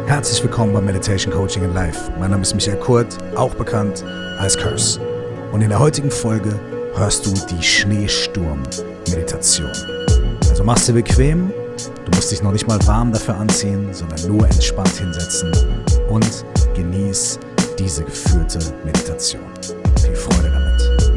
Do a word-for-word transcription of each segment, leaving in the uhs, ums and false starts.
Herzlich willkommen bei Meditation Coaching in Life. Mein Name ist Michael Kurt, auch bekannt als Curse. Und in der heutigen Folge hörst du die Schneesturm-Meditation. Also machst du bequem, du musst dich noch nicht mal warm dafür anziehen, sondern nur entspannt hinsetzen und genieß diese geführte Meditation. Viel Freude damit.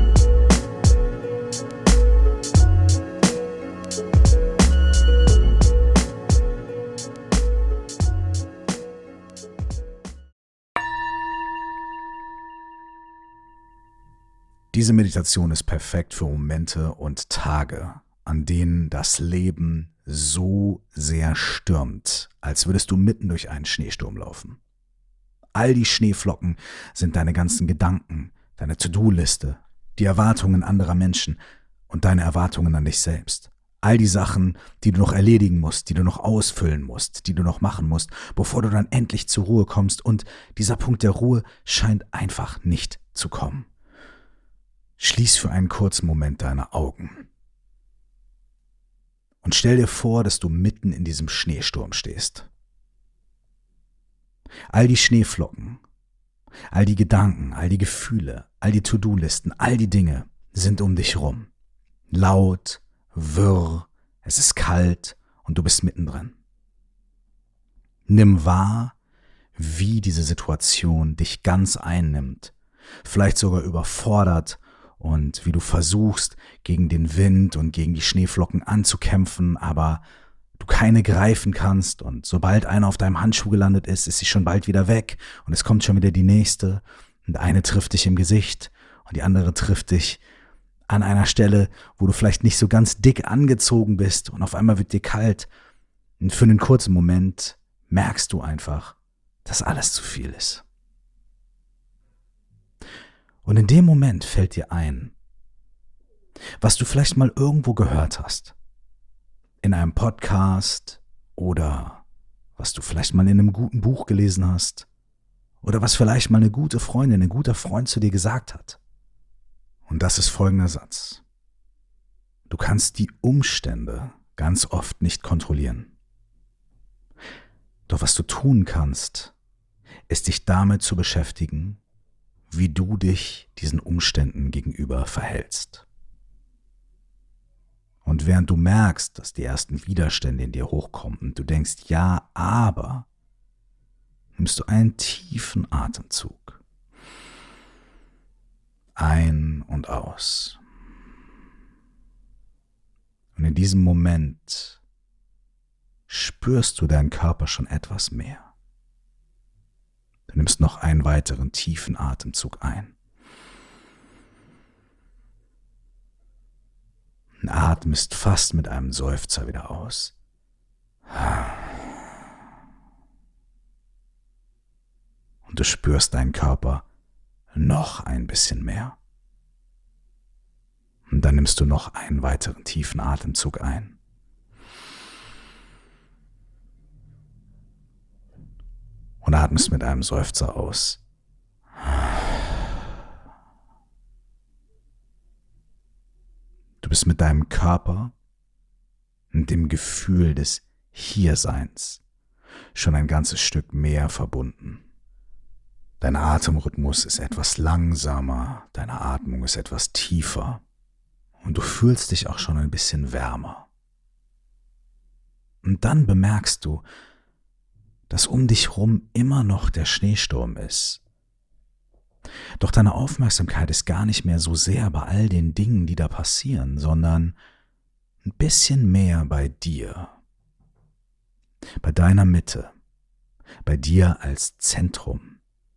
Diese Meditation ist perfekt für Momente und Tage, an denen das Leben so sehr stürmt, als würdest du mitten durch einen Schneesturm laufen. All die Schneeflocken sind deine ganzen Gedanken, deine To-Do-Liste, die Erwartungen anderer Menschen und deine Erwartungen an dich selbst. All die Sachen, die du noch erledigen musst, die du noch ausfüllen musst, die du noch machen musst, bevor du dann endlich zur Ruhe kommst. Und dieser Punkt der Ruhe scheint einfach nicht zu kommen. Schließ für einen kurzen Moment deine Augen und stell dir vor, dass du mitten in diesem Schneesturm stehst. All die Schneeflocken, all die Gedanken, all die Gefühle, all die To-Do-Listen, all die Dinge sind um dich rum. Laut, wirr, es ist kalt und du bist mittendrin. Nimm wahr, wie diese Situation dich ganz einnimmt, vielleicht sogar überfordert, und wie du versuchst, gegen den Wind und gegen die Schneeflocken anzukämpfen, aber du keine greifen kannst und sobald einer auf deinem Handschuh gelandet ist, ist sie schon bald wieder weg und es kommt schon wieder die nächste und eine trifft dich im Gesicht und die andere trifft dich an einer Stelle, wo du vielleicht nicht so ganz dick angezogen bist und auf einmal wird dir kalt und für einen kurzen Moment merkst du einfach, dass alles zu viel ist. Und in dem Moment fällt dir ein, was du vielleicht mal irgendwo gehört hast, in einem Podcast oder was du vielleicht mal in einem guten Buch gelesen hast oder was vielleicht mal eine gute Freundin, ein guter Freund zu dir gesagt hat. Und das ist folgender Satz. Du kannst die Umstände ganz oft nicht kontrollieren. Doch was du tun kannst, ist dich damit zu beschäftigen, wie du dich diesen Umständen gegenüber verhältst. Und während du merkst, dass die ersten Widerstände in dir hochkommen und du denkst, ja, aber, nimmst du einen tiefen Atemzug. Ein und aus. Und in diesem Moment spürst du deinen Körper schon etwas mehr. Du nimmst noch einen weiteren tiefen Atemzug ein. Und atmest fast mit einem Seufzer wieder aus. Und du spürst deinen Körper noch ein bisschen mehr. Und dann nimmst du noch einen weiteren tiefen Atemzug ein. Und atmest mit einem Seufzer aus. Du bist mit deinem Körper und dem Gefühl des Hierseins schon ein ganzes Stück mehr verbunden. Dein Atemrhythmus ist etwas langsamer, deine Atmung ist etwas tiefer und du fühlst dich auch schon ein bisschen wärmer. Und dann bemerkst du, dass um dich rum immer noch der Schneesturm ist. Doch deine Aufmerksamkeit ist gar nicht mehr so sehr bei all den Dingen, die da passieren, sondern ein bisschen mehr bei dir, bei deiner Mitte, bei dir als Zentrum.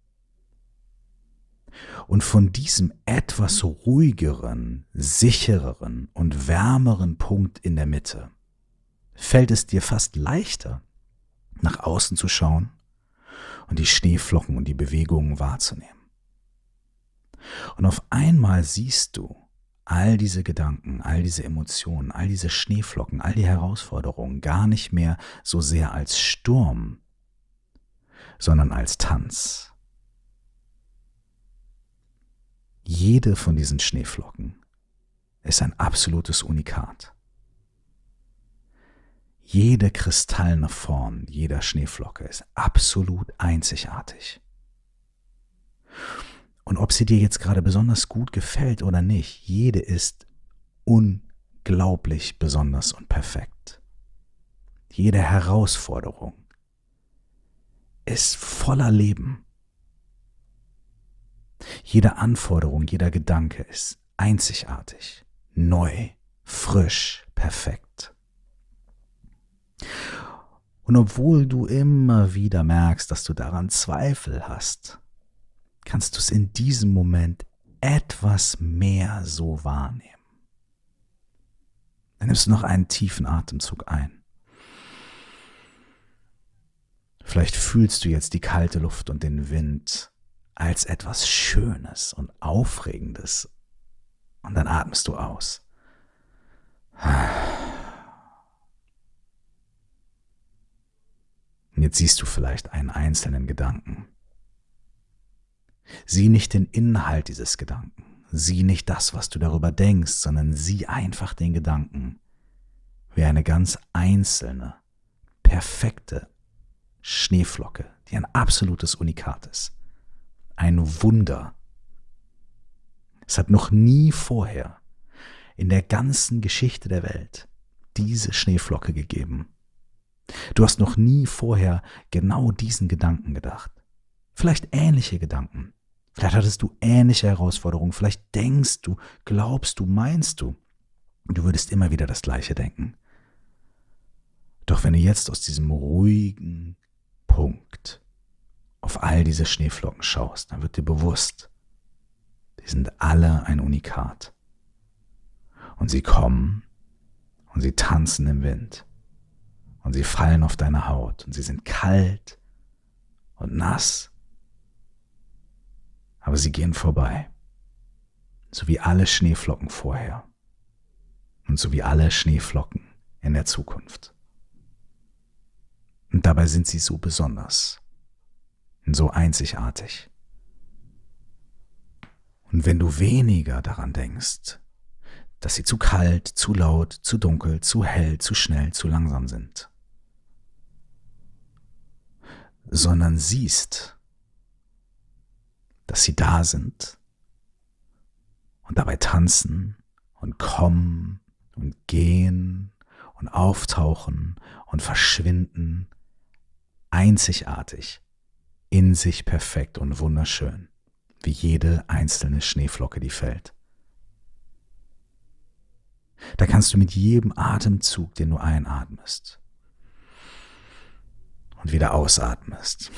Und von diesem etwas ruhigeren, sichereren und wärmeren Punkt in der Mitte fällt es dir fast leichter, nach außen zu schauen und die Schneeflocken und die Bewegungen wahrzunehmen. Und auf einmal siehst du all diese Gedanken, all diese Emotionen, all diese Schneeflocken, all die Herausforderungen gar nicht mehr so sehr als Sturm, sondern als Tanz. Jede von diesen Schneeflocken ist ein absolutes Unikat. Jede kristallene Form jeder Schneeflocke ist absolut einzigartig. Und ob sie dir jetzt gerade besonders gut gefällt oder nicht, jede ist unglaublich besonders und perfekt. Jede Herausforderung ist voller Leben. Jede Anforderung, jeder Gedanke ist einzigartig, neu, frisch, perfekt. Und obwohl du immer wieder merkst, dass du daran Zweifel hast, kannst du es in diesem Moment etwas mehr so wahrnehmen. Dann nimmst du noch einen tiefen Atemzug ein. Vielleicht fühlst du jetzt die kalte Luft und den Wind als etwas Schönes und Aufregendes. Und dann atmest du aus. Und jetzt siehst du vielleicht einen einzelnen Gedanken. Sieh nicht den Inhalt dieses Gedanken. Sieh nicht das, was du darüber denkst, sondern sieh einfach den Gedanken wie eine ganz einzelne, perfekte Schneeflocke, die ein absolutes Unikat ist. Ein Wunder. Es hat noch nie vorher in der ganzen Geschichte der Welt diese Schneeflocke gegeben. Du hast noch nie vorher genau diesen Gedanken gedacht. Vielleicht ähnliche Gedanken. Vielleicht hattest du ähnliche Herausforderungen. Vielleicht denkst du, glaubst du, meinst du, du würdest immer wieder das Gleiche denken. Doch wenn du jetzt aus diesem ruhigen Punkt auf all diese Schneeflocken schaust, dann wird dir bewusst, die sind alle ein Unikat. Und sie kommen und sie tanzen im Wind und sie fallen auf deine Haut und sie sind kalt und nass, aber sie gehen vorbei, so wie alle Schneeflocken vorher und so wie alle Schneeflocken in der Zukunft. Und dabei sind sie so besonders und so einzigartig. Und wenn du weniger daran denkst, dass sie zu kalt, zu laut, zu dunkel, zu hell, zu schnell, zu langsam sind, sondern siehst, dass sie da sind und dabei tanzen und kommen und gehen und auftauchen und verschwinden, einzigartig, in sich perfekt und wunderschön, wie jede einzelne Schneeflocke, die fällt. Da kannst du mit jedem Atemzug, den du einatmest und wieder ausatmest,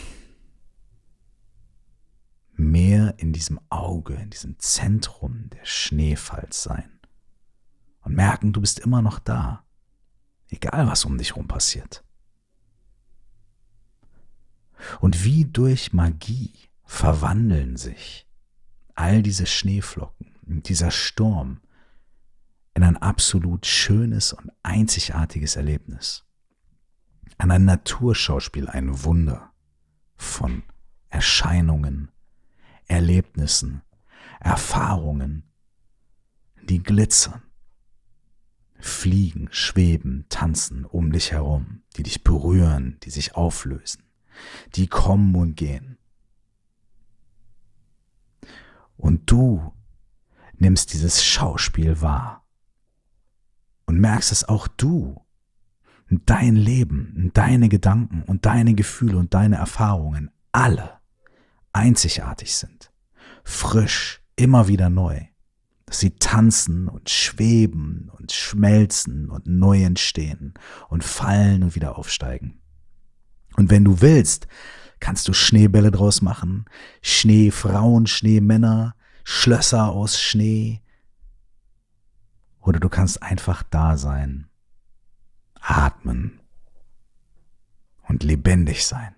mehr in diesem Auge, in diesem Zentrum des Schneefalls sein und merken, du bist immer noch da, egal was um dich herum passiert. Und wie durch Magie verwandeln sich all diese Schneeflocken und dieser Sturm in ein absolut schönes und einzigartiges Erlebnis. An ein Naturschauspiel, ein Wunder von Erscheinungen, Erlebnissen, Erfahrungen, die glitzern, fliegen, schweben, tanzen um dich herum, die dich berühren, die sich auflösen, die kommen und gehen. Und du nimmst dieses Schauspiel wahr und merkst, dass auch du, dein Leben, deine Gedanken und deine Gefühle und deine Erfahrungen alle einzigartig sind, frisch, immer wieder neu, dass sie tanzen und schweben und schmelzen und neu entstehen und fallen und wieder aufsteigen. Und wenn du willst, kannst du Schneebälle draus machen, Schneefrauen, Schneemänner, Schlösser aus Schnee. Oder du kannst einfach da sein, atmen und lebendig sein.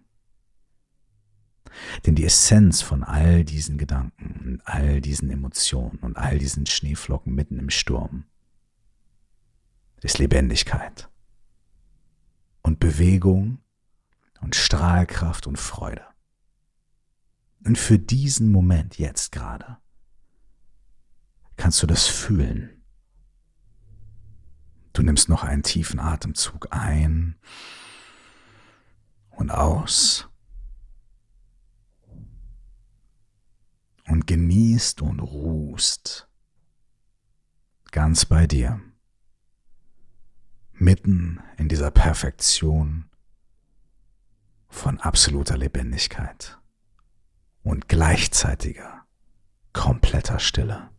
Denn die Essenz von all diesen Gedanken und all diesen Emotionen und all diesen Schneeflocken mitten im Sturm ist Lebendigkeit und Bewegung und Strahlkraft und Freude. Und für diesen Moment jetzt gerade kannst du das fühlen. Du nimmst noch einen tiefen Atemzug ein und aus und genießt und ruhst ganz bei dir, mitten in dieser Perfektion von absoluter Lebendigkeit und gleichzeitiger, kompletter Stille.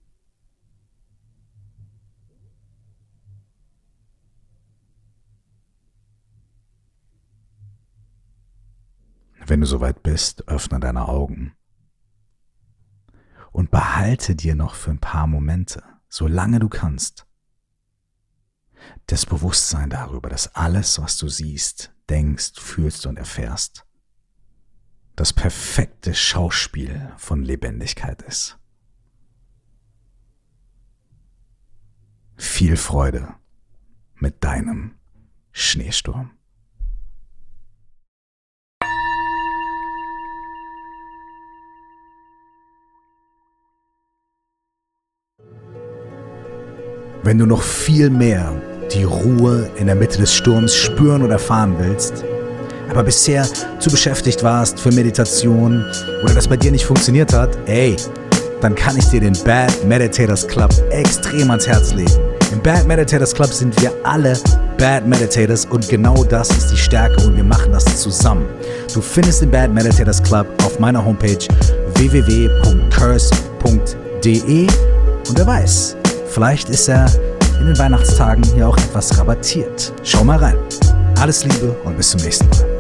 Wenn du soweit bist, öffne deine Augen und behalte dir noch für ein paar Momente, solange du kannst, das Bewusstsein darüber, dass alles, was du siehst, denkst, fühlst und erfährst, das perfekte Schauspiel von Lebendigkeit ist. Viel Freude mit deinem Schneesturm. Wenn du noch viel mehr die Ruhe in der Mitte des Sturms spüren oder erfahren willst, aber bisher zu beschäftigt warst für Meditation oder das bei dir nicht funktioniert hat, ey, dann kann ich dir den Bad Meditators Club extrem ans Herz legen. Im Bad Meditators Club sind wir alle Bad Meditators und genau das ist die Stärke und wir machen das zusammen. Du findest den Bad Meditators Club auf meiner Homepage w w w punkt curse punkt d e und wer weiß, vielleicht ist er in den Weihnachtstagen hier auch etwas rabattiert. Schau mal rein. Alles Liebe und bis zum nächsten Mal.